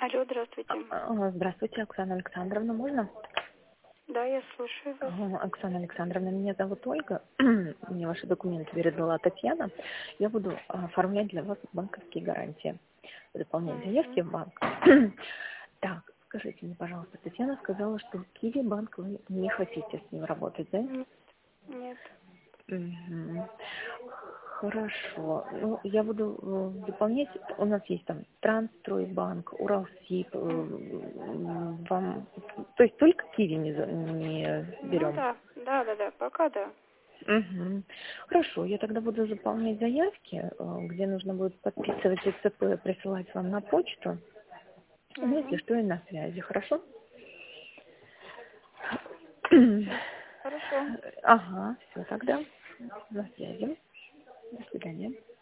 Алло, здравствуйте. Здравствуйте, Оксана Александровна, можно? Да, я слушаю вас. Оксана Александровна, меня зовут Ольга, мне ваши документы передала Татьяна. Я буду оформлять для вас банковские гарантии, заполнять заявки Мгм. в банк. Так, скажите мне, пожалуйста, Татьяна сказала, что Киви банк вы не хотите с ним работать, да? Нет, нет. Мгм. Хорошо. Ну, я буду заполнять. У нас есть там Трансстройбанк, Уралсиб. Вам, то есть только Киви не Ну берем. да, да, пока да. Мгм. Хорошо, я тогда буду заполнять заявки, где нужно будет подписывать ИЦП, присылать вам на почту. Ну, если Угу. что, и на связи, хорошо? Хорошо. Ага, все тогда. На связи. До свидания.